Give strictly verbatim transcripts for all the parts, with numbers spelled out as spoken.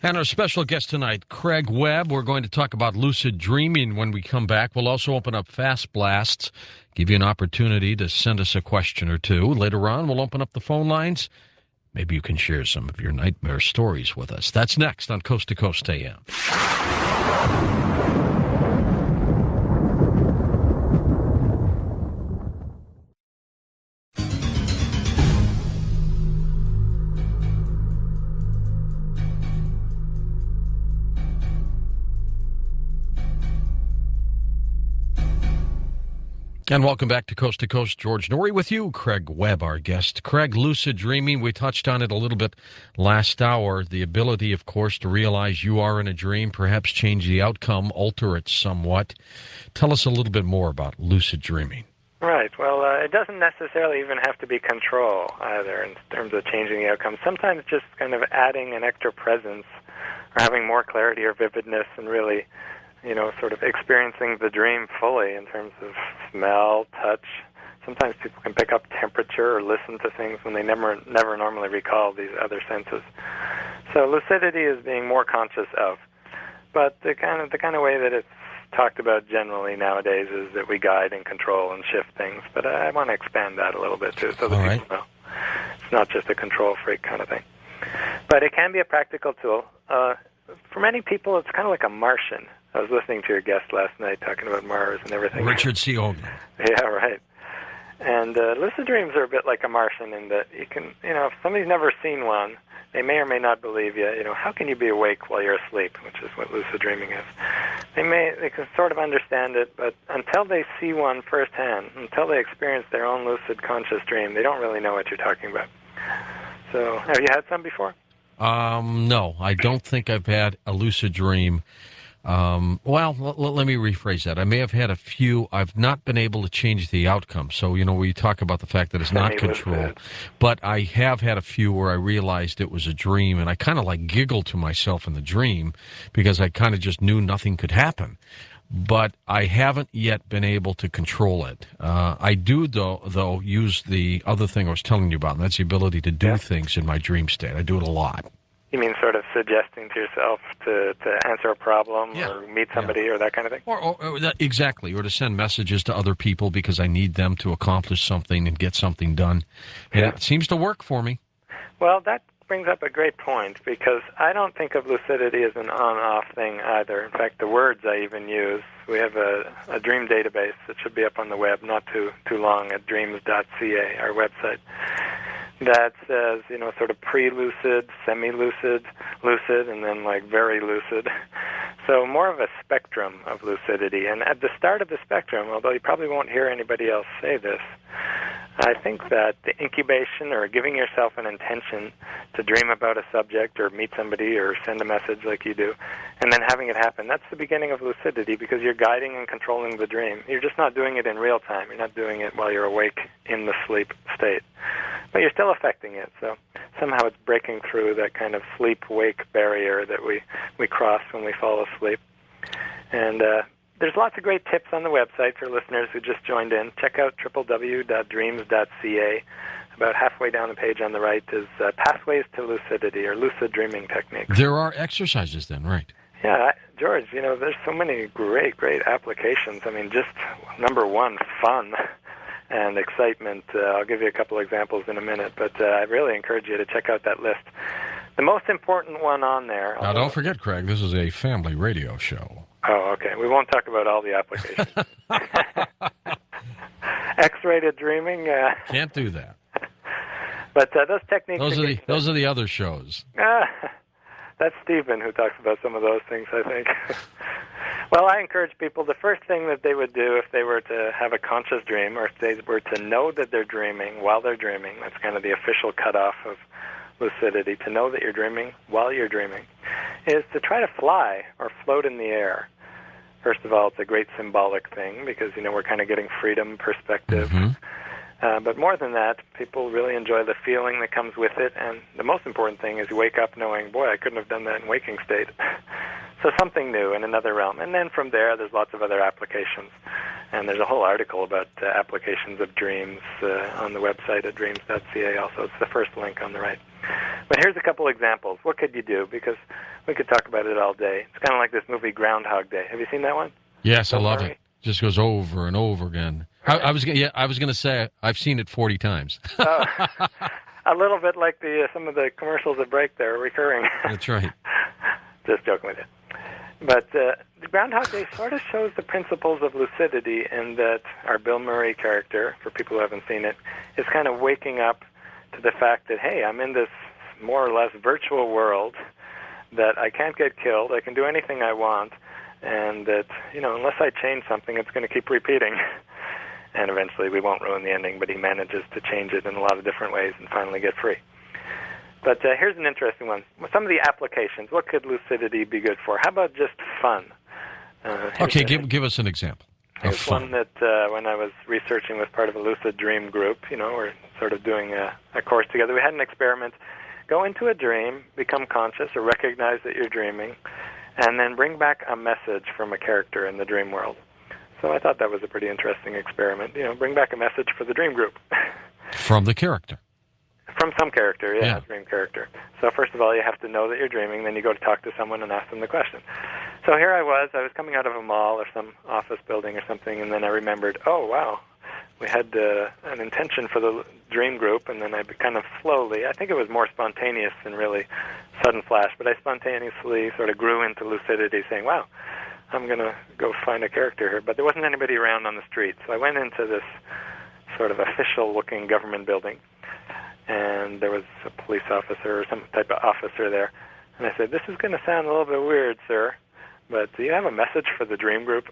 And our special guest tonight, Craig Webb. We're going to talk about lucid dreaming when we come back. We'll also open up Fast Blasts, give you an opportunity to send us a question or two. Later on, we'll open up the phone lines. Maybe you can share some of your nightmare stories with us. That's next on Coast to Coast A M. And welcome back to Coast to Coast. George Noory with you. Craig Webb, our guest. Craig, lucid dreaming, we touched on it a little bit last hour. The ability, of course, to realize you are in a dream, perhaps change the outcome, alter it somewhat. Tell us a little bit more about lucid dreaming. Right. Well, uh, it doesn't necessarily even have to be control either in terms of changing the outcome. Sometimes just kind of adding an extra presence or having more clarity or vividness and really, you know, sort of experiencing the dream fully in terms of smell, touch. Sometimes people can pick up temperature or listen to things when they never never normally recall these other senses. So lucidity is being more conscious of. But the kind of the kind of way that it's talked about generally nowadays is that we guide and control and shift things. But I want to expand that a little bit too, so that All right. people know it's not just a control freak kind of thing. But it can be a practical tool. Uh, for many people, it's kind of like a Martian. I was listening to your guest last night talking about Mars and everything. Richard C. Hogan. Yeah, right. And uh, lucid dreams are a bit like a Martian in that you can, you know, if somebody's never seen one, they may or may not believe you. You know, how can you be awake while you're asleep, which is what lucid dreaming is. They may, they can sort of understand it, but until they see one firsthand, until they experience their own lucid conscious dream, they don't really know what you're talking about. So, have you had some before? Um, no, I don't think I've had a lucid dream. Um, well, l- l- let me rephrase that. I may have had a few. I've not been able to change the outcome. So, you know, we talk about the fact that it's not control, but I have had a few where I realized it was a dream, and I kind of like giggled to myself in the dream because I kind of just knew nothing could happen. But I haven't yet been able to control it. Uh, I do, though, though, use the other thing I was telling you about, and that's the ability to do Yeah. things in my dream state. I do it a lot. You mean sort of suggesting to yourself to, to answer a problem Yeah. or meet somebody or that kind of thing? Or, or, or that, exactly, or to send messages to other people because I need them to accomplish something and get something done. And Yeah. it seems to work for me. Well, that brings up a great point because I don't think of lucidity as an on-off thing either. In fact, the words I even use, we have a, a dream database that should be up on the web not too too long at dreams dot c a, our website, that says, you know, sort of pre-lucid, semi-lucid, lucid, and then like very lucid. So more of a spectrum of lucidity. And at the start of the spectrum, although you probably won't hear anybody else say this, I think that the incubation or giving yourself an intention to dream about a subject or meet somebody or send a message like you do, and then having it happen, that's the beginning of lucidity because you're guiding and controlling the dream. You're just not doing it in real time. You're not doing it while you're awake in the sleep state. But you're still affecting it, so somehow it's breaking through that kind of sleep-wake barrier that we, we cross when we fall asleep. And uh, there's lots of great tips on the website for listeners who just joined in. Check out w w w dot dreams dot c a. About halfway down the page on the right is uh, Pathways to Lucidity, or Lucid Dreaming Techniques. There are exercises then, right? Yeah, I- George, you know, there's so many great, great applications. I mean, just number one, fun and excitement. Uh, I'll give you a couple examples in a minute, but uh, I really encourage you to check out that list. The most important one on there... Now, don't forget, Craig, this is a family radio show. Oh, okay. We won't talk about all the applications. X-rated dreaming. Uh, Can't do that. But uh, those techniques... Those are the get- those are the other shows. Ah, that's Stephen who talks about some of those things, I think. Well, I encourage people, the first thing that they would do if they were to have a conscious dream, or if they were to know that they're dreaming while they're dreaming, that's kind of the official cutoff of lucidity, to know that you're dreaming while you're dreaming, is to try to fly or float in the air. First of all, it's a great symbolic thing because, you know, we're kind of getting freedom, perspective. Mm-hmm. Uh, but more than that, people really enjoy the feeling that comes with it. And the most important thing is you wake up knowing, boy, I couldn't have done that in waking state. So something new in another realm. And then from there, there's lots of other applications. And there's a whole article about uh, applications of dreams uh, on the website at dreams dot c a also. It's the first link on the right. But here's a couple examples. What could you do? Because we could talk about it all day. It's kind of like this movie Groundhog Day. Have you seen that one? Yes, Bill I love Murray? it. Just goes over and over again. I, I was gonna- yeah, I was going to say I've seen it forty times. Oh, a little bit like the uh, some of the commercials that break there, recurring. That's right. Just joking with you. But uh, the Groundhog Day sort of shows the principles of lucidity in that our Bill Murray character, for people who haven't seen it, is kind of waking up to the fact that, hey, I'm in this more or less virtual world, that I can't get killed, I can do anything I want, and that, you know, unless I change something, it's going to keep repeating. And eventually we won't ruin the ending, but he manages to change it in a lot of different ways and finally get free. But uh, here's an interesting one. Some of the applications. What could lucidity be good for? How about just fun? Uh, Okay, a, give give us an example of Here's fun. one that uh, when I was researching was part of a lucid dream group, you know, we're sort of doing a, a course together. We had an experiment. Go into a dream, become conscious or recognize that you're dreaming, and then bring back a message from a character in the dream world. So I thought that was a pretty interesting experiment. You know, bring back a message for the dream group. From the character. From some character, yeah, Yeah. dream character. So first of all, you have to know that you're dreaming, then you go to talk to someone and ask them the question. So here I was, I was coming out of a mall or some office building or something, and then I remembered, oh, wow, we had uh, an intention for the dream group, and then I kind of slowly, I think it was more spontaneous than really sudden flash, but I spontaneously sort of grew into lucidity saying, wow, I'm going to go find a character here. But there wasn't anybody around on the street, so I went into this sort of official-looking government building, and there was a police officer or some type of officer there. And I said, this is going to sound a little bit weird, sir, but do you have a message for the dream group?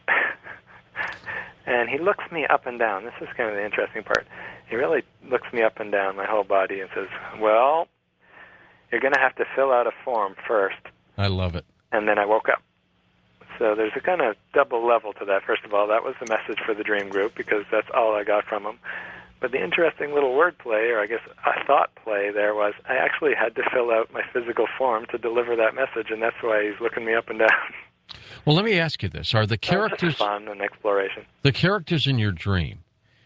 And he looks me up and down. This is kind of the interesting part. He really looks me up and down, my whole body, and says, well, you're going to have to fill out a form first. I love it. And then I woke up. So there's a kind of double level to that. First of all, that was the message for the dream group because that's all I got from him. But the interesting little word play, or I guess a thought play there was, I actually had to fill out my physical form to deliver that message, and that's why he's looking me up and down. Well, let me ask you this: Are the characters fun and exploration? The characters in your dream,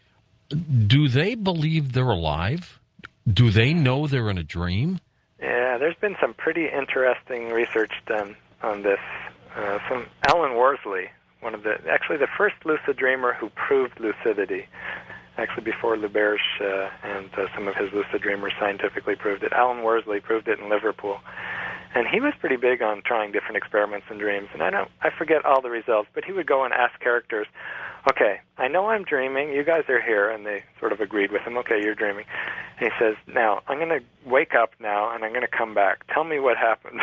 do they believe they're alive? Do they know they're in a dream? Yeah, there's been some pretty interesting research done on this. Uh, some Alan Worsley, one of the actually the first lucid dreamer who proved lucidity. Actually, before LaBerge uh, and uh, some of his lucid dreamers scientifically proved it. Alan Worsley proved it in Liverpool. And he was pretty big on trying different experiments in dreams. And I don't, I forget all the results, but he would go and ask characters, okay, I know I'm dreaming. You guys are here. And they sort of agreed with him. Okay, you're dreaming. And he says, now, I'm going to wake up now, and I'm going to come back. Tell me what happened.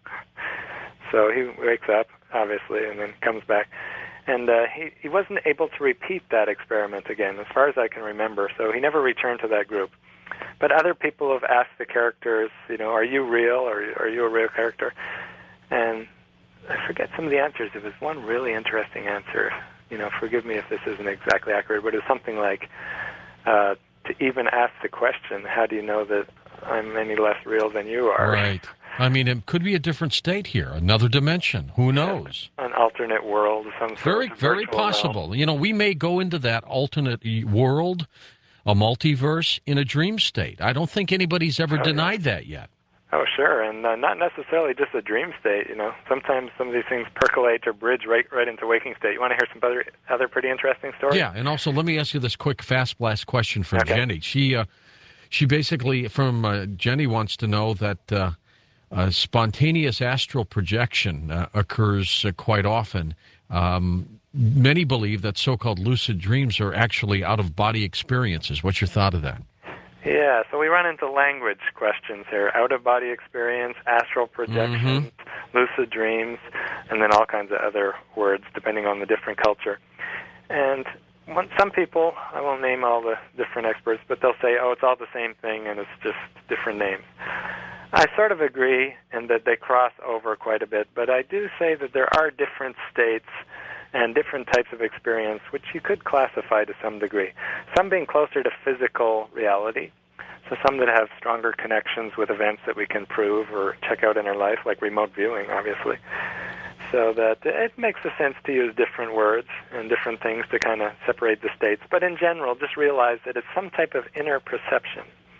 So he wakes up, obviously, and then comes back. And uh, he, he wasn't able to repeat that experiment again, as far as I can remember. So he never returned to that group. But other people have asked the characters, you know, are you real, or are you a real character? And I forget some of the answers. There was one really interesting answer. You know, forgive me if this isn't exactly accurate, but it was something like, uh, to even ask the question, how do you know that I'm any less real than you are? Right. I mean, it could be a different state here, another dimension. Who knows? An alternate world, some sort Very, of very virtual possible. realm. You know, we may go into that alternate e- world, a multiverse, in a dream state. I don't think anybody's ever Oh, yeah. denied that yet. Oh, sure, and uh, not necessarily just a dream state. You know, sometimes some of these things percolate or bridge right right into waking state. You want to hear some other other pretty interesting stories? Yeah, and also let me ask you this quick fast blast question from Okay. Jenny. She, uh, she basically, from uh, Jenny wants to know that uh, uh, spontaneous astral projection uh, occurs uh, quite often. Um, many believe that so-called lucid dreams are actually out-of-body experiences. What's your thought of that? Yeah, so we run into language questions here: out-of-body experience, astral projections, lucid dreams, and then all kinds of other words depending on the different culture. And one, some people, I won't name all the different experts, but they'll say, oh, it's all the same thing and it's just different names. I sort of agree in that they cross over quite a bit, but I do say that there are different states and different types of experience which you could classify to some degree. Some being closer to physical reality, so some that have stronger connections with events that we can prove or check out in our life, like remote viewing, obviously. So that it makes a sense to use different words and different things to kind of separate the states. But in general, just realize that it's some type of inner perception.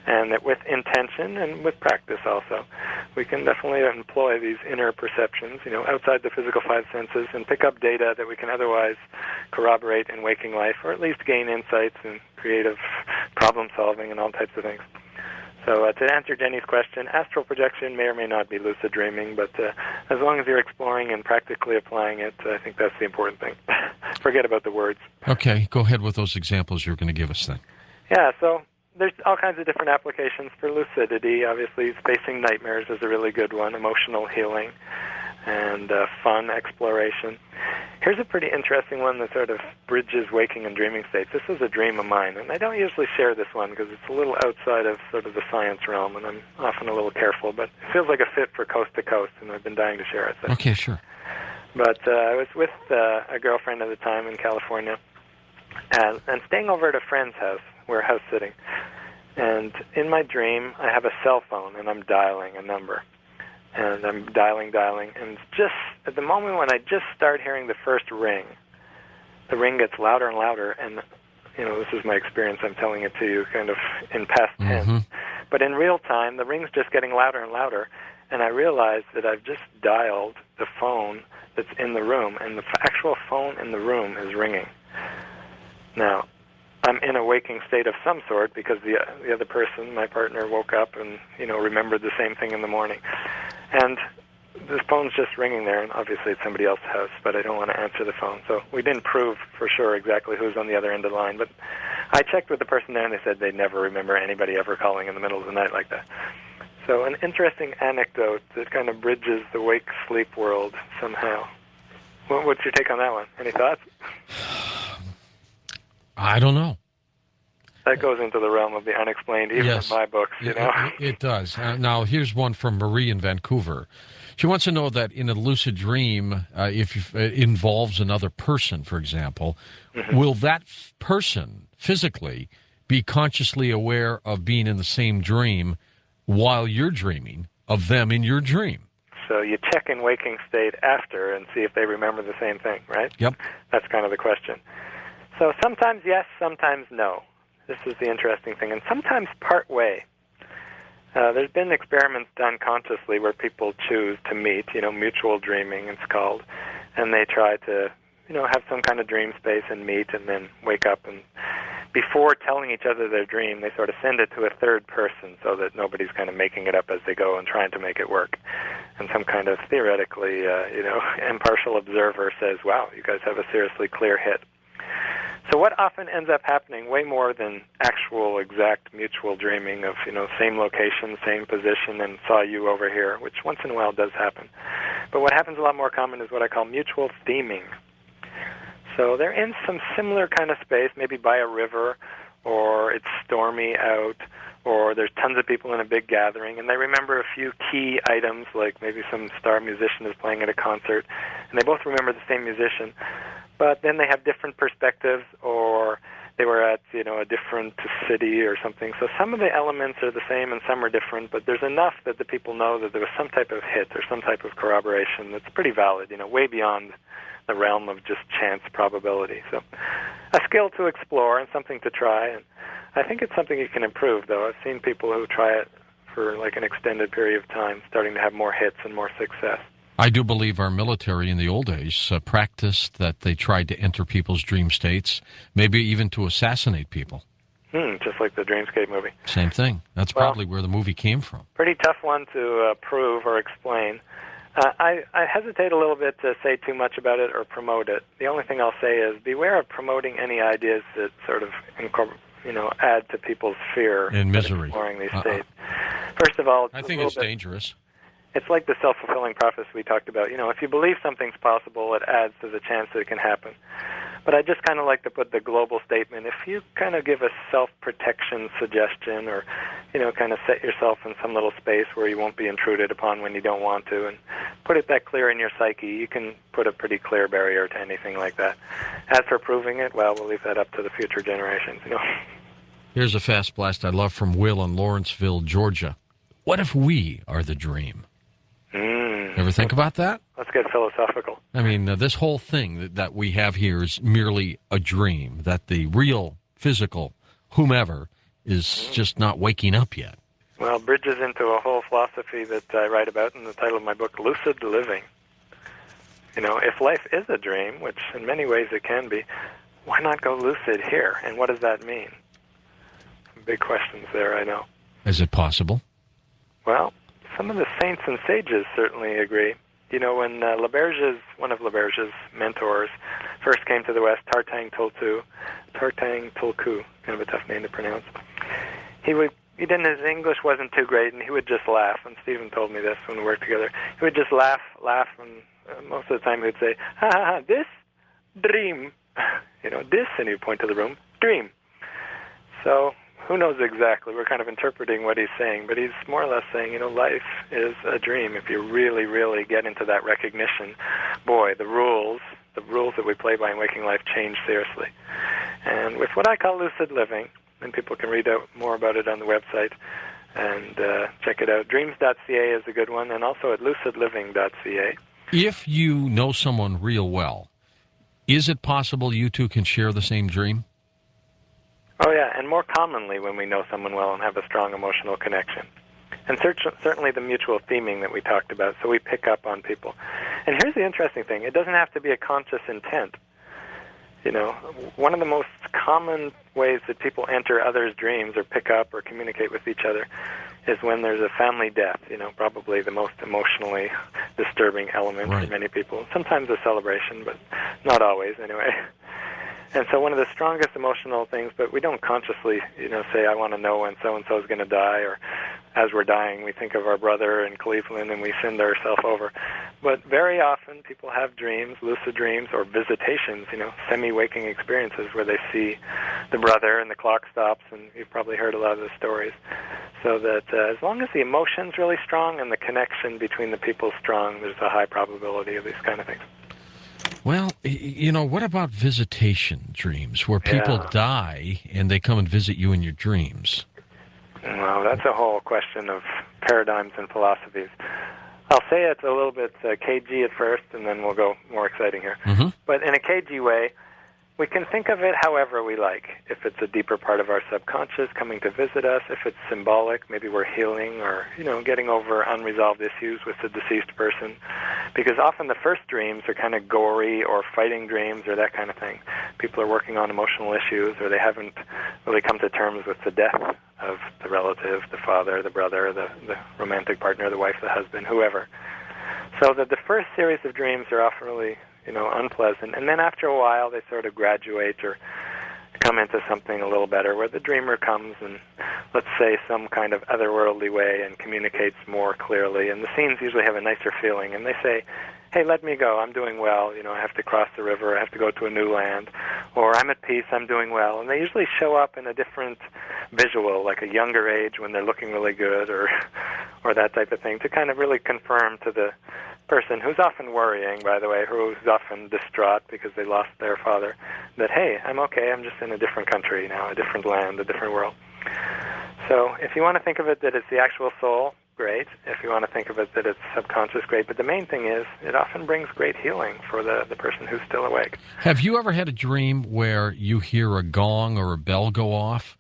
and that with intention and with practice also, we can definitely employ these inner perceptions, you know, outside the physical five senses, and pick up data that we can otherwise corroborate in waking life, or at least gain insights and creative problem solving and all types of things. So uh, to answer Jenny's question, astral projection may or may not be lucid dreaming, but uh, as long as you're exploring and practically applying it, I think that's the important thing. Forget about the words. Okay, go ahead with those examples you're going to give us then. Yeah, so there's all kinds of different applications for lucidity. Obviously, facing nightmares is a really good one, emotional healing and uh, fun exploration. Here's a pretty interesting one that sort of bridges waking and dreaming states. This is a dream of mine, and I don't usually share this one because it's a little outside of sort of the science realm, and I'm often a little careful, but it feels like a fit for coast to coast, and I've been dying to share it. So. Okay, sure. But uh, I was with uh, a girlfriend at the time in California, and, and staying over at a friend's house. We're house sitting. And in my dream, I have a cell phone, and I'm dialing a number. And I'm dialing, dialing, and just at the moment when I just start hearing the first ring, the ring gets louder and louder, and, you know, this is my experience. I'm telling it to you kind of in past tense. Mm-hmm. But in real time, the ring's just getting louder and louder, and I realize that I've just dialed the phone that's in the room, and the actual phone in the room is ringing. Now, I'm in a waking state of some sort because the the other person, my partner, woke up and, you know, remembered the same thing in the morning. And the phone's just ringing there, and obviously it's somebody else's house, but I don't want to answer the phone. So we didn't prove for sure exactly who's on the other end of the line, but I checked with the person there, and they said they'd never remember anybody ever calling in the middle of the night like that. So an interesting anecdote that kind of bridges the wake-sleep world somehow. What, what's your take on that one? Any thoughts? I don't know. That goes into the realm of the unexplained, even Yes. in my books, you It, know? it, it does. Uh, now, here's one from Marie in Vancouver. She wants to know that in a lucid dream, uh, if it involves another person, for example, mm-hmm. will that f- person physically be consciously aware of being in the same dream while you're dreaming of them in your dream? So you check in waking state after and see if they remember the same thing, right? Yep. That's kind of the question. So sometimes yes, sometimes no. This is the interesting thing. And sometimes part way. Uh, there's been experiments done consciously where people choose to meet, you know, mutual dreaming it's called, and they try to, you know, have some kind of dream space and meet and then wake up. And before telling each other their dream, they sort of send it to a third person so that nobody's kind of making it up as they go and trying to make it work. And some kind of theoretically, uh, you know, impartial observer says, wow, you guys have a seriously clear hit. So what often ends up happening, way more than actual exact mutual dreaming of, you know, same location, same position, and saw you over here, which once in a while does happen. But what happens a lot more common is what I call mutual theming. So they're in some similar kind of space, maybe by a river, or it's stormy out, or there's tons of people in a big gathering, and they remember a few key items, like maybe some star musician is playing at a concert, and they both remember the same musician. But then they have different perspectives, or they were at, you know, a different city or something. So some of the elements are the same and some are different, but there's enough that the people know that there was some type of hit or some type of corroboration that's pretty valid, you know, way beyond the realm of just chance probability. So a skill to explore and something to try. And I think it's something you can improve, though. I've seen people who try it for like an extended period of time starting to have more hits and more success. I do believe our military in the old days uh, practiced that they tried to enter people's dream states, maybe even to assassinate people. Hmm, just like the Dreamscape movie. Same thing. That's well, probably where the movie came from. Pretty tough one to uh, prove or explain. Uh, I, I hesitate a little bit to say too much about it or promote it. The only thing I'll say is beware of promoting any ideas that sort of incorporate, you know, add to people's fear and misery exploring these uh-uh. states. First of all, it's I think it's bit, dangerous. It's like the self-fulfilling prophecy we talked about. You know, if you believe something's possible, it adds to the chance that it can happen. But I just kind of like to put the global statement. If you kind of give a self-protection suggestion or, you know, kind of set yourself in some little space where you won't be intruded upon when you don't want to and put it that clear in your psyche, you can put a pretty clear barrier to anything like that. As for proving it, well, we'll leave that up to the future generations, you know. Here's a fast blast I love from Will in Lawrenceville, Georgia. What if we are the dream? Mm. Ever think about that? Let's get philosophical. I mean, uh, this whole thing that, that we have here is merely a dream, that the real, physical, whomever, is just not waking up yet. Well, bridges into a whole philosophy that I write about in the title of my book, Lucid Living. You know, if life is a dream, which in many ways it can be, why not go lucid here? And what does that mean? Some big questions there, I know. Is it possible? Well, some of the saints and sages certainly agree. You know, when uh, Laberge's, one of Laberge's mentors, first came to the West, Tartang Tulku, Tartang Tulku, kind of a tough name to pronounce, he would, he didn't, his English wasn't too great, and he would just laugh, and Stephen told me this when we worked together. He would just laugh, laugh, and uh, most of the time he would say, ha ha ha, this dream, you know, this, and he'd point to the room, dream. So, who knows exactly? We're kind of interpreting what he's saying, but he's more or less saying, you know, life is a dream. If you really, really get into that recognition, boy, the rules, the rules that we play by in waking life change seriously. And with what I call lucid living, and people can read out more about it on the website and uh, check it out. dreams dot c a is a good one, and also at lucid living dot c a. If you know someone real well, is it possible you two can share the same dream? Oh, yeah, and more commonly when we know someone well and have a strong emotional connection. And cer- certainly the mutual theming that we talked about, so we pick up on people. And here's the interesting thing. It doesn't have to be a conscious intent. You know, one of the most common ways that people enter others' dreams or pick up or communicate with each other is when there's a family death, you know, probably the most emotionally disturbing element right. for many people. Sometimes a celebration, but not always anyway. And so one of the strongest emotional things, but we don't consciously, you know, say, I want to know when so-and-so is going to die, or as we're dying, we think of our brother in Cleveland and we send ourselves over. But very often people have dreams, lucid dreams, or visitations, you know, semi-waking experiences where they see the brother and the clock stops, and you've probably heard a lot of the stories. So that uh, as long as the emotion's really strong and the connection between the people strong, there's a high probability of these kind of things. Well, you know, what about visitation dreams, where people Yeah. die and they come and visit you in your dreams? Well, that's a whole question of paradigms and philosophies. I'll say it's a little bit uh, cagey at first, and then we'll go more exciting here. Mm-hmm. But in a cagey way, we can think of it however we like. If it's a deeper part of our subconscious coming to visit us, if it's symbolic, maybe we're healing or, you know, getting over unresolved issues with the deceased person. Because often the first dreams are kind of gory or fighting dreams or that kind of thing. People are working on emotional issues, or they haven't really come to terms with the death of the relative, the father, the brother, the, the romantic partner, the wife, the husband, whoever. So that the first series of dreams are often really, you know, unpleasant. And then after a while, they sort of graduate or come into something a little better, where the dreamer comes and, let's say, some kind of otherworldly way and communicates more clearly. And the scenes usually have a nicer feeling. And they say, hey, let me go. I'm doing well. You know, I have to cross the river. I have to go to a new land. Or I'm at peace. I'm doing well. And they usually show up in a different visual, like a younger age when they're looking really good, or or that type of thing, to kind of really confirm to the person, who's often worrying, by the way, who's often distraught because they lost their father, that, hey, I'm okay. I'm just in a different country now, a different land, a different world. So if you want to think of it that it's the actual soul, great. If you want to think of it that it's subconscious, great. But the main thing is, it often brings great healing for the, the person who's still awake. Have you ever had a dream where you hear a gong or a bell go off,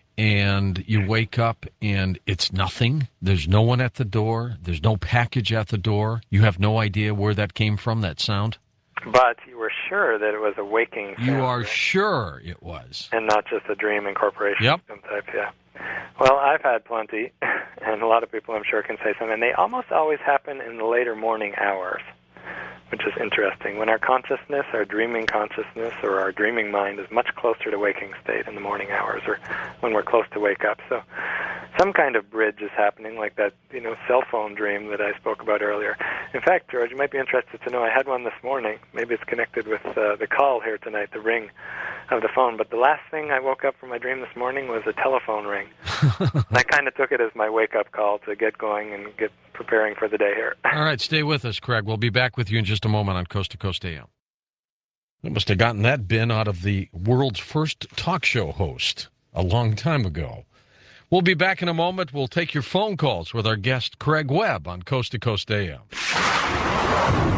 and you wake up and it's nothing? There's no one at the door. There's no package at the door. You have no idea where that came from, that sound? But you were sure that it was a waking sound. You are right? sure it was. And not just a dream incorporation Yep. type, yeah. Well, I've had plenty, and a lot of people I'm sure can say something. And they almost always happen in the later morning hours, which is interesting. When our consciousness, our dreaming consciousness, or our dreaming mind is much closer to waking state in the morning hours, or when we're close to wake up. So some kind of bridge is happening, like that, you know, cell phone dream that I spoke about earlier. In fact, George, you might be interested to know, I had one this morning. Maybe it's connected with uh, the call here tonight, the ring of the phone. But the last thing I woke up from my dream this morning was a telephone ring. I kind of took it as my wake-up call to get going and get preparing for the day here. All right, stay with us, Craig. We'll be back with you in just a moment on Coast to Coast A M. I must have gotten that bin out of the world's first talk show host a long time ago. We'll be back in a moment. We'll take your phone calls with our guest, Craig Webb, on Coast to Coast A M.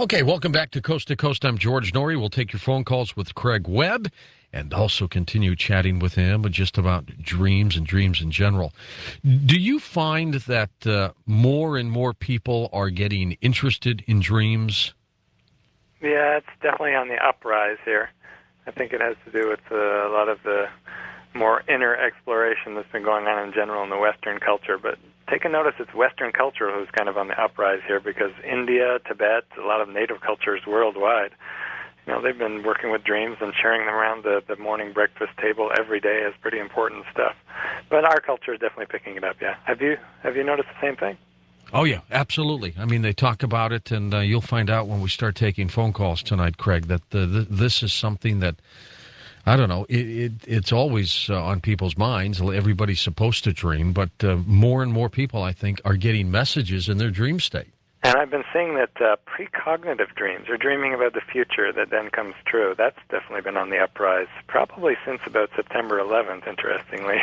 Okay, welcome back to Coast to Coast. I'm George Norrie. We'll take your phone calls with Craig Webb and also continue chatting with him just about dreams and dreams in general. Do you find that uh, more and more people are getting interested in dreams? Yeah, it's definitely on the uprise here. I think it has to do with uh, a lot of the more inner exploration that's been going on in general in the Western culture. But take a notice, it's Western culture who's kind of on the uprise here, because India, Tibet, a lot of native cultures worldwide, you know, they've been working with dreams and sharing them around the, the morning breakfast table every day as pretty important stuff. But our culture is definitely picking it up, yeah. Have you have you noticed the same thing? Oh, yeah, absolutely. I mean, they talk about it, and uh, you'll find out when we start taking phone calls tonight, Craig, that uh, th- this is something that, I don't know, it, it, it's always uh, on people's minds. Everybody's supposed to dream, but uh, more and more people, I think, are getting messages in their dream state. And I've been seeing that uh, precognitive dreams, or dreaming about the future that then comes true, that's definitely been on the uprise, probably since about September eleventh, interestingly.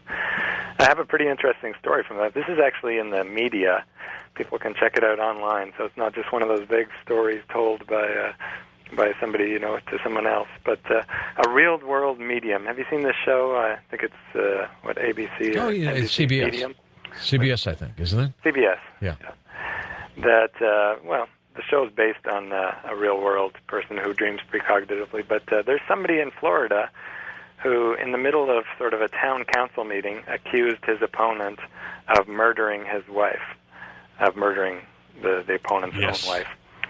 I have a pretty interesting story from that. This is actually in the media. People can check it out online, so it's not just one of those big stories told by uh, by somebody, you know, to someone else. But uh, a real-world medium. Have you seen this show? I think it's, uh, what, A B C? Oh, or yeah, N B C it's C B S. Medium? C B S, I think, isn't it? C B S. Yeah. yeah. That, uh, well, the show is based on uh, a real-world person who dreams precognitively, but uh, there's somebody in Florida who, in the middle of sort of a town council meeting, accused his opponent of murdering his wife, of murdering the, the opponent's Yes. own wife.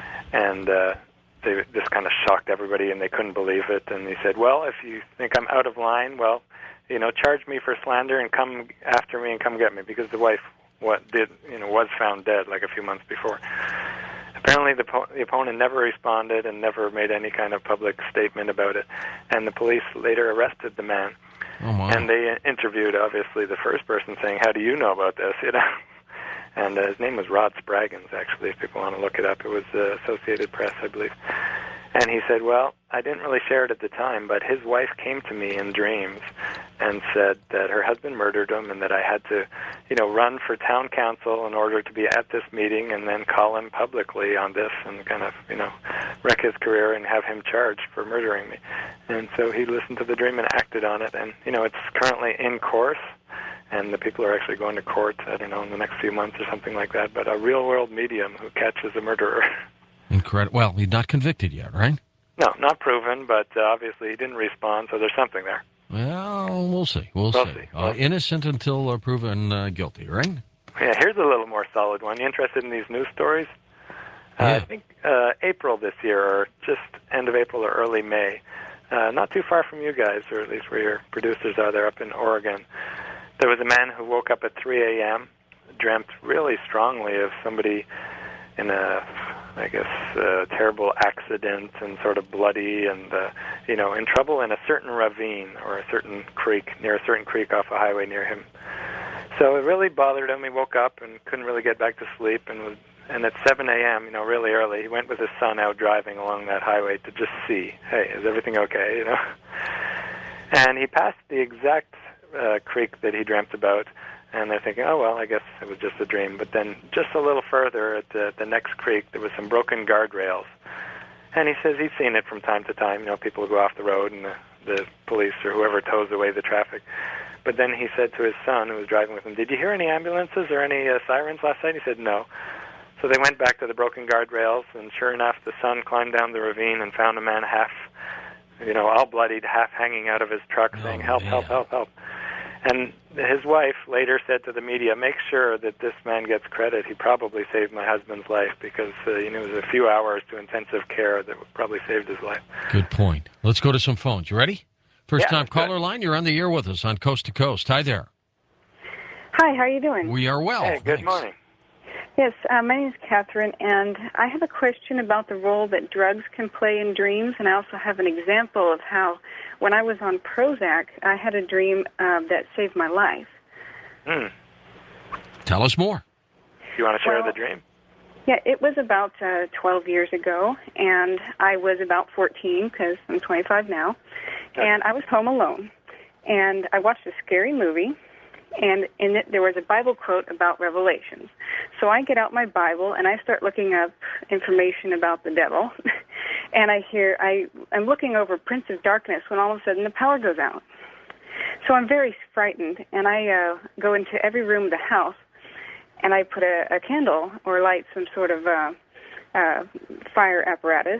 And uh, they, this kind of shocked everybody, and they couldn't believe it. And he said, well, if you think I'm out of line, well, you know, charge me for slander and come after me and come get me, because the wife what did you know was found dead like a few months before. Apparently, the, po- the opponent never responded and never made any kind of public statement about it, and the police later arrested the man. Oh, my. And they interviewed, obviously, the first person, saying, "How do you know about this?" You know, and uh, his name was Rod Spraggins. Actually, if people want to look it up, it was uh, Associated Press, I believe. And he said, well, I didn't really share it at the time, but his wife came to me in dreams and said that her husband murdered him, and that I had to, you know, run for town council in order to be at this meeting and then call him publicly on this and kind of, you know, wreck his career and have him charged for murdering me. And so he listened to the dream and acted on it. And, you know, it's currently in course, and the people are actually going to court, I don't know, in the next few months or something like that. But a real-world medium who catches a murderer. Incredible. Well, he's not convicted yet, right? No, not proven, but uh, obviously he didn't respond, so there's something there. Well, we'll see. We'll, We'll see. see. Uh, We'll see. Innocent until uh, proven uh, guilty, right? Yeah, here's a little more solid one. You interested in these news stories? Uh, Yeah. I think uh, April this year, or just end of April or early May, uh, not too far from you guys, or at least where your producers are there up in Oregon, there was a man who woke up at three a.m., dreamt really strongly of somebody in a, I guess, a terrible accident and sort of bloody and, uh, you know, in trouble in a certain ravine or a certain creek, near a certain creek off a highway near him. So it really bothered him. He woke up and couldn't really get back to sleep, and was, and at seven a.m., you know, really early, he went with his son out driving along that highway to just see, hey, is everything okay, you know? And he passed the exact uh, creek that he dreamt about, and they're thinking, oh, well, I guess it was just a dream. But then just a little further at the, the next creek, there was some broken guardrails. And he says he's seen it from time to time. You know, people go off the road and the, the police or whoever tows away the traffic. But then he said to his son, who was driving with him, did you hear any ambulances or any uh, sirens last night? He said, no. So they went back to the broken guardrails, and sure enough, the son climbed down the ravine and found a man half, you know, all bloodied, half hanging out of his truck, Oh, saying, help, man. help, help, help. And his wife later said to the media, make sure that this man gets credit. He probably saved my husband's life, because uh, you know, it was a few hours to intensive care that probably saved his life. Good point. Let's go to some phones. You ready? First Yeah, time let's do caller line, you're on the air with us on Coast to Coast. Hi there. Hi, how are you doing? We are well. Hey, good Thanks. morning. Yes, uh, my name is Catherine, and I have a question about the role that drugs can play in dreams, and I also have an example of how, when I was on Prozac, I had a dream uh, that saved my life. Hmm. Tell us more. You want to share Well, the dream? Yeah, it was about uh, twelve years ago, and I was about fourteen, because I'm twenty-five now, and I was home alone, and I watched a scary movie, and in it there was a Bible quote about Revelations. So I get out my Bible and I start looking up information about the devil, and I hear I I'm looking over Prince of Darkness when all of a sudden the power goes out. So I'm very frightened, and I uh, go into every room of the house, and I put a, a candle or light some sort of uh, uh, fire apparatus.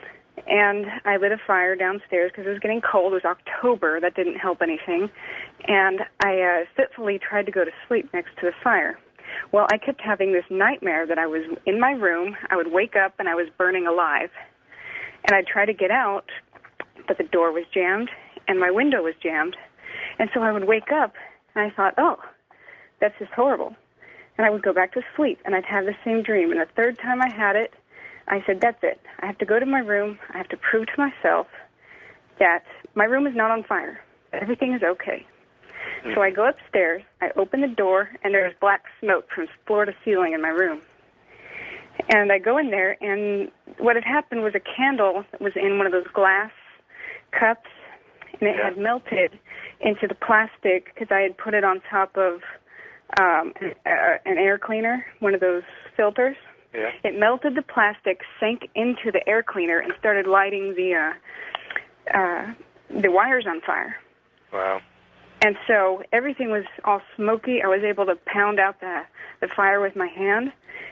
And I lit a fire downstairs because it was getting cold. It was October. That didn't help anything. And I uh, fitfully tried to go to sleep next to the fire. Well, I kept having this nightmare that I was in my room. I would wake up and I was burning alive. And I'd try to get out, but the door was jammed and my window was jammed. And so I would wake up and I thought, oh, that's just horrible. And I would go back to sleep and I'd have the same dream. And the third time I had it, I said, that's it. I have to go to my room. I have to prove to myself that my room is not on fire. Everything is okay. Mm. So I go upstairs, I open the door, and there's black smoke from floor to ceiling in my room. And I go in there, and what had happened was a candle that was in one of those glass cups, and it yeah. had melted into the plastic because I had put it on top of um, an, uh, an air cleaner, one of those filters. Yeah. It melted the plastic, sank into the air cleaner, and started lighting the uh, uh, the wires on fire. Wow. And so everything was all smoky. I was able to pound out the, the fire with my hand,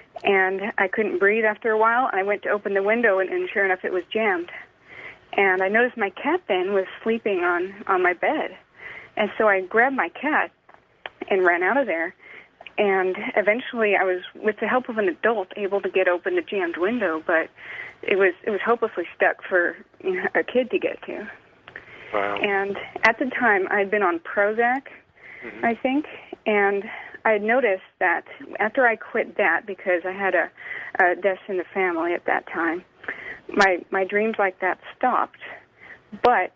and I couldn't breathe after a while. I went to open the window, and, and sure enough, it was jammed. And I noticed my cat then was sleeping on, on my bed. And so I grabbed my cat and ran out of there. And eventually, I was, with the help of an adult, able to get open the jammed window, but it was it was hopelessly stuck for, you know, a kid to get to. Wow. And at the time, I had been on Prozac, mm-hmm. I think, and I had noticed that after I quit that, because I had a, a death in the family at that time, my my dreams like that stopped. But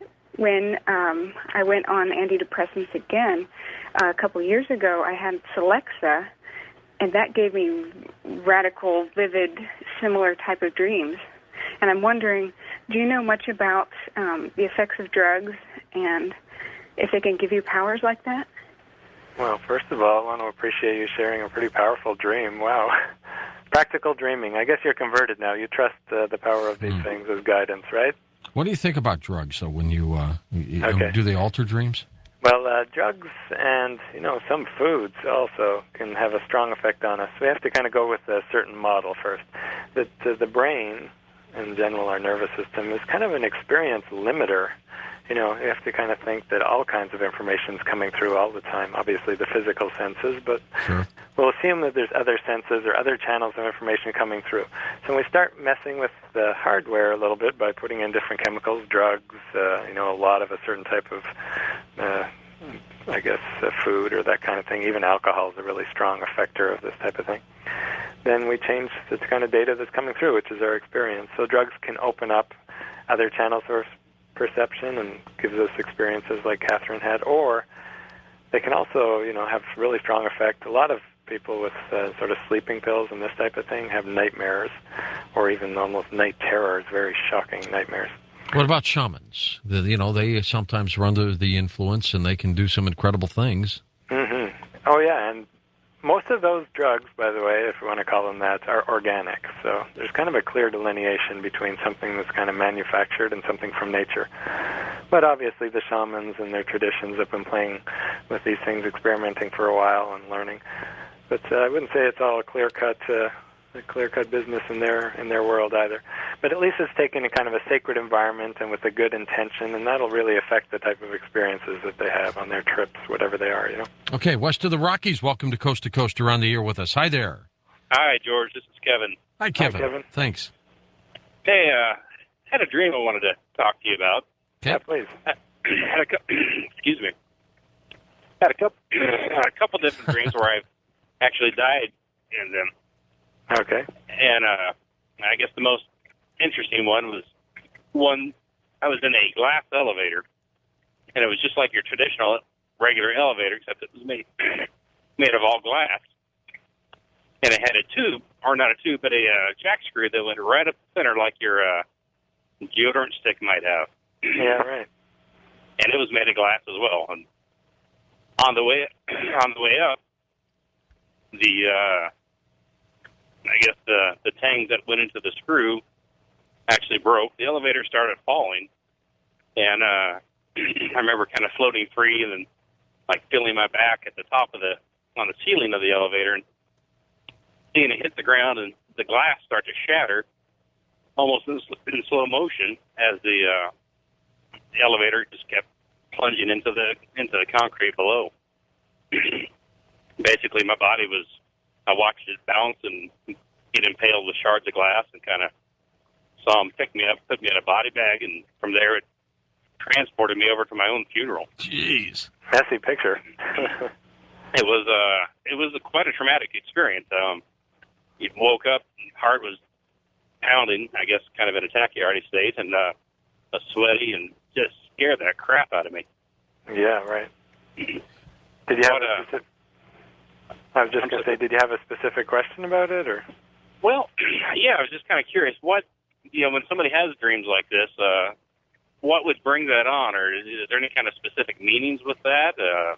when um, I went on antidepressants again uh, a couple years ago, I had Celexa, and that gave me radical, vivid, similar type of dreams. And I'm wondering, do you know much about um, the effects of drugs and if they can give you powers like that? Well, first of all, I want to appreciate you sharing a pretty powerful dream. Wow. Practical dreaming. I guess you're converted now. You trust uh, the power of these mm. things as guidance, right? What do you think about drugs, though, when you, uh, you okay. do they alter dreams? Well, uh, drugs and, you know, some foods also can have a strong effect on us. We have to kind of go with a certain model first. That uh, the brain, in general, our nervous system, is kind of an experience limiter. You know, you have to kind of think that all kinds of information is coming through all the time. Obviously, the physical senses, but sure. we'll assume that there's other senses or other channels of information coming through. So when we start messing with the hardware a little bit by putting in different chemicals, drugs, uh, you know, a lot of a certain type of, uh, I guess, uh, food or that kind of thing, even alcohol is a really strong effector of this type of thing, then we change the kind of data that's coming through, which is our experience. So drugs can open up other channels of perception and gives us experiences like Catherine had, or they can also, you know, have really strong effect. A lot of people with uh, sort of sleeping pills and this type of thing have nightmares, or even almost night terrors, very shocking nightmares. What about shamans? The, you know, they sometimes run under the influence and they can do some incredible things. Mm-hmm. Oh, yeah, and most of those drugs, by the way, if we want to call them that, are organic. So there's kind of a clear delineation between something that's kind of manufactured and something from nature. But obviously the shamans and their traditions have been playing with these things, experimenting for a while and learning. But uh, I wouldn't say it's all a clear-cut uh, a clear-cut business in their in their world either. But at least it's taken a kind of a sacred environment and with a good intention, and that'll really affect the type of experiences that they have on their trips, whatever they are, you know. Okay, west of the Rockies, welcome to Coast to Coast Around the Ear with us. Hi there. Hi, George. This is Kevin. Hi, Kevin. Hi, Kevin. Thanks. Hey, uh, had a dream I wanted to talk to you about. Okay. Yeah, please. I had a co- excuse me. Had a couple, a couple different dreams where I've actually died in them. Okay. And uh, I guess the most interesting one was one, I was in a glass elevator, and it was just like your traditional regular elevator, except it was made made of all glass. And it had a tube, or not a tube, but a uh, jack screw that went right up the center like your uh, deodorant stick might have. Yeah, right. And it was made of glass as well. And on the way on the way up, the uh, I guess the the tang that went into the screw actually broke. The elevator started falling, and uh, I remember kind of floating free and then like feeling my back at the top of the on the ceiling of the elevator and seeing it hit the ground and the glass start to shatter almost in, in slow motion as the, uh, the elevator just kept plunging into the into the concrete below. Basically, my body was, I watched it bounce and get impaled with shards of glass and kind of saw him pick me up, put me in a body bag, and from there it transported me over to my own funeral. Jeez. Messy picture. It was uh, it was a, quite a traumatic experience. Um, you woke up, heart was pounding, I guess, kind of in a tachycardia state, and uh, a sweaty, and just scared that crap out of me. Yeah, right. Did you have But, a uh, specific, I was just I'm going to sorry. say, did you have a specific question about it, or? Well, yeah, I was just kind of curious. What, you know, when somebody has dreams like this, uh, what would bring that on, or is, is there any kind of specific meanings with that? Uh,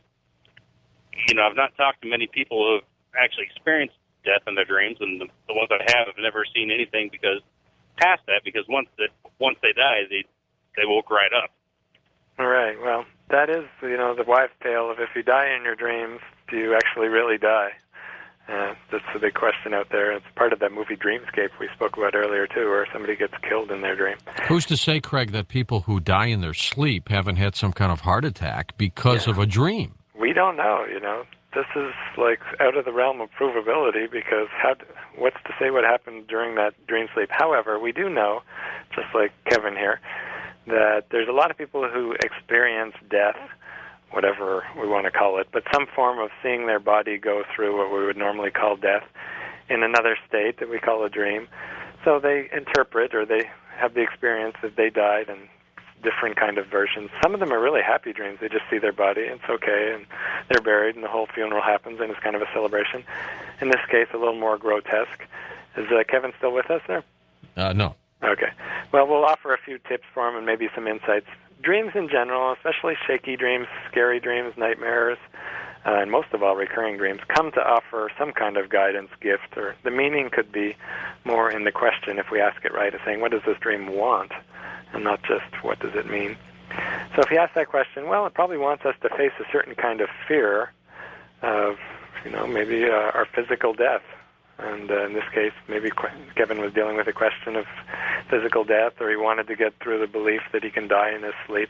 you know, I've not talked to many people who have actually experienced death in their dreams, and the, the ones I have have never seen anything because past that. Because once that once they die, they they woke right up. All right. Well, that is, you know, the wives' tale of if you die in your dreams, do you actually really die? Uh, that's the big question out there. It's part of that movie Dreamscape we spoke about earlier, too, where somebody gets killed in their dream. Who's to say, Craig, that people who die in their sleep haven't had some kind of heart attack because Yeah. of a dream? We don't know, you know. This is, like, out of the realm of provability because how, what's to say what happened during that dream sleep? However, we do know, just like Kevin here, that there's a lot of people who experience death, whatever we want to call it, but some form of seeing their body go through what we would normally call death in another state that we call a dream. So they interpret or they have the experience that they died and different kind of versions. Some of them are really happy dreams. They just see their body, and it's okay, and they're buried, and the whole funeral happens, and it's kind of a celebration. In this case, a little more grotesque. Is uh, Kevin still with us there? Uh, no. Okay. Well, we'll offer a few tips for him and maybe some insights. Dreams in general, especially shaky dreams, scary dreams, nightmares, uh, and most of all recurring dreams, come to offer some kind of guidance, gift, or the meaning could be more in the question, if we ask it right, of saying, what does this dream want? And not just, what does it mean? So if you ask that question, well, it probably wants us to face a certain kind of fear of, you know, maybe uh, our physical death. And uh, in this case, maybe Kevin was dealing with a question of physical death, or he wanted to get through the belief that he can die in his sleep.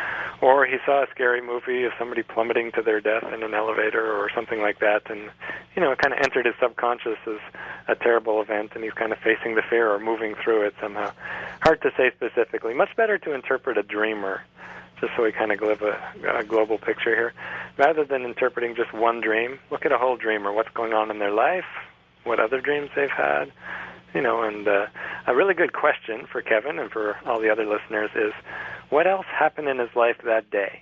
Or he saw a scary movie of somebody plummeting to their death in an elevator or something like that, and, you know, it kind of entered his subconscious as a terrible event, and he's kind of facing the fear or moving through it somehow. Hard to say specifically. Much better to interpret a dreamer, just so we kind of give a, a global picture here. Rather than interpreting just one dream, look at a whole dreamer, what's going on in their life, what other dreams they've had, you know, and uh, a really good question for Kevin and for all the other listeners is, what else happened in his life that day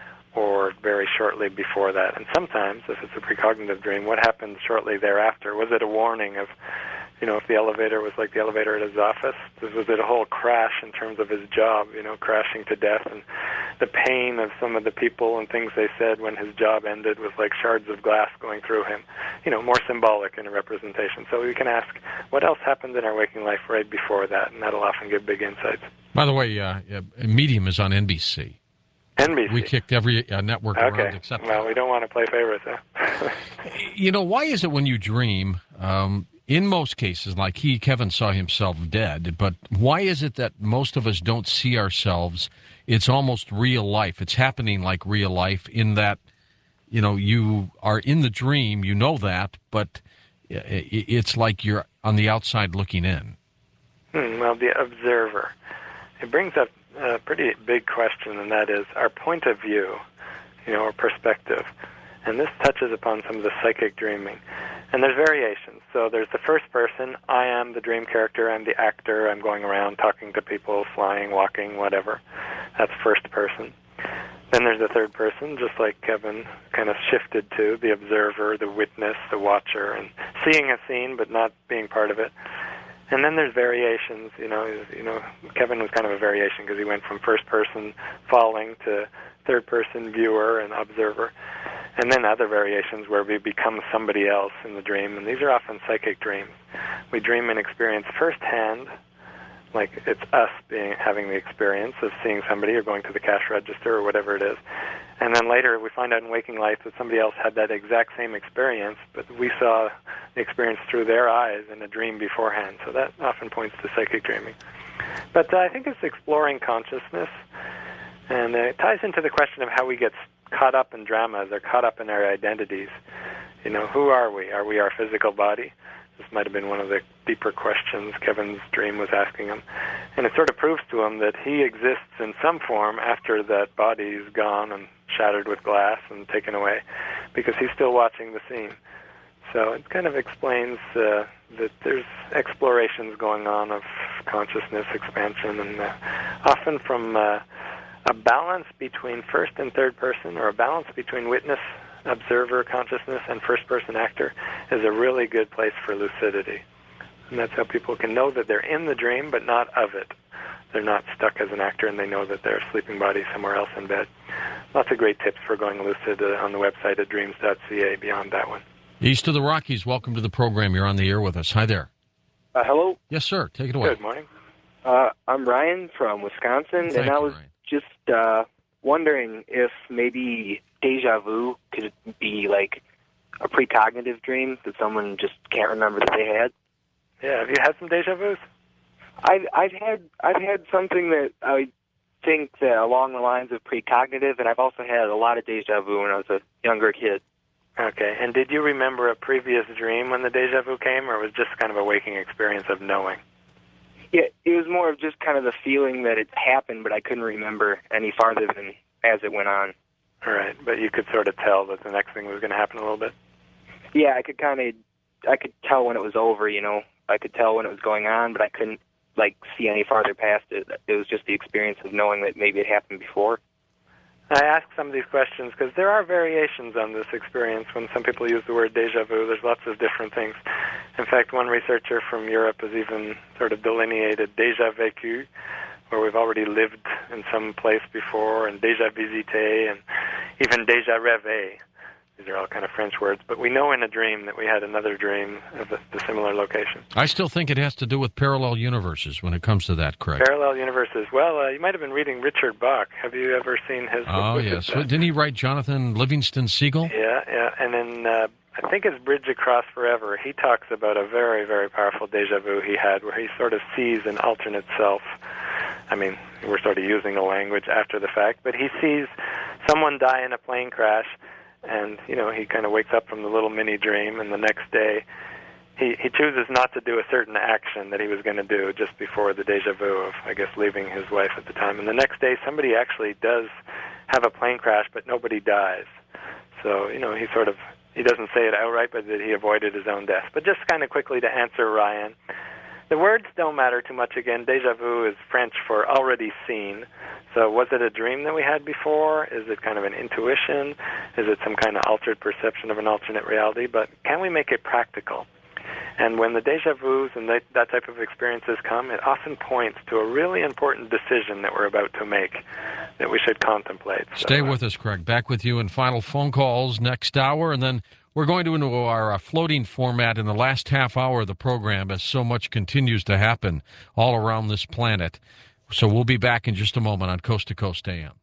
or very shortly before that? And sometimes, if it's a precognitive dream, what happened shortly thereafter? Was it a warning of, you know, if the elevator was like the elevator at his office, was it a whole crash in terms of his job, you know, crashing to death, and the pain of some of the people and things they said when his job ended was like shards of glass going through him, you know, more symbolic in a representation. So we can ask, what else happened in our waking life right before that? And that'll often give big insights. By the way, uh, uh, Medium is on N B C. N B C. We kicked every uh, network Okay. around except Well, we don't want to play favorites, huh? You know, why is it when you dream, um, in most cases, like he, Kevin, saw himself dead, but why is it that most of us don't see ourselves? It's almost real life. It's happening like real life in that, you know, you are in the dream, you know that, but i- i- it's like you're on the outside looking in. Hmm, well, the observer. It brings up a pretty big question, and that is our point of view, you know, our perspective. And this touches upon some of the psychic dreaming. And there's variations. So there's the first person, I am the dream character, I'm the actor, I'm going around talking to people, flying, walking, whatever. That's first person. Then there's the third person, just like Kevin kind of shifted to, the observer, the witness, the watcher, and seeing a scene but not being part of it. And then there's variations, you know, you know, Kevin was kind of a variation because he went from first person falling to third person viewer and observer. And then other variations where we become somebody else in the dream, and these are often psychic dreams. We dream and experience firsthand, like it's us being having the experience of seeing somebody or going to the cash register or whatever it is. And then later we find out in waking life that somebody else had that exact same experience, but we saw the experience through their eyes in a dream beforehand. So that often points to psychic dreaming. But uh, I think it's exploring consciousness, and uh, it ties into the question of how we get caught up in dramas or caught up in our identities. You know, who are we? Are we our physical body? This might have been one of the deeper questions Kevin's dream was asking him. And it sort of proves to him that he exists in some form after that body is gone and shattered with glass and taken away, because he's still watching the scene. So it kind of explains uh, that there's explorations going on of consciousness expansion, and uh, often from uh, a balance between first and third person, or a balance between witness, observer consciousness, and first-person actor is a really good place for lucidity. And that's how people can know that they're in the dream, but not of it. They're not stuck as an actor, and they know that they're a sleeping body somewhere else in bed. Lots of great tips for going lucid uh, on the website at dreams dot c a beyond that one. East of the Rockies, welcome to the program. You're on the air with us. Hi there. Uh, hello. Yes, sir. Take it away. Good morning. Uh, I'm Ryan from Wisconsin, Thank and I you, was Ryan. just uh, wondering if maybe deja vu could be like a precognitive dream that someone just can't remember that they had. Yeah, have you had some deja vus? I've I've had I've had something that I think that along the lines of precognitive, and I've also had a lot of deja vu when I was a younger kid. Okay, and did you remember a previous dream when the deja vu came, or was it just kind of a waking experience of knowing? Yeah, it was more of just kind of the feeling that it happened, but I couldn't remember any farther than as it went on. All right, but you could sort of tell that the next thing was going to happen a little bit? Yeah, I could kind of, I could tell when it was over, you know. I could tell when it was going on, but I couldn't, like, see any farther past it. It was just the experience of knowing that maybe it happened before. I ask some of these questions because there are variations on this experience. When some people use the word deja vu, there's lots of different things. In fact, one researcher from Europe has even sort of delineated déjà vécu, where we've already lived in some place before, and déjà visité, and even déjà rêvé. These are all kind of French words, but we know in a dream that we had another dream of the, the similar location. I still think it has to do with parallel universes when it comes to that, Craig. Parallel universes. Well, uh, you might have been reading Richard Bach. Have you ever seen his book? Oh, yes. Uh, Didn't he write Jonathan Livingston Seagull? Yeah, yeah. And then uh, I think it's Bridge Across Forever. He talks about a very, very powerful deja vu he had where he sort of sees an alternate self. I mean, we're sort of using the language after the fact, but he sees someone die in a plane crash, and, you know, he kind of wakes up from the little mini dream, and the next day he, he chooses not to do a certain action that he was going to do just before the deja vu of, I guess, leaving his wife at the time. And the next day somebody actually does have a plane crash, but nobody dies. So, you know, he sort of, he doesn't say it outright, but that he avoided his own death. But just kind of quickly to answer Ryan, the words don't matter too much. Again, déjà vu is French for already seen. So was it a dream that we had before? Is it kind of an intuition? Is it some kind of altered perception of an alternate reality? But can we make it practical? And when the déjà vus and that, that type of experiences come, it often points to a really important decision that we're about to make that we should contemplate. So, Stay with us, Craig. Back with you in final phone calls next hour, and then we're going to into our uh, floating format in the last half hour of the program as so much continues to happen all around this planet. So we'll be back in just a moment on Coast to Coast A M.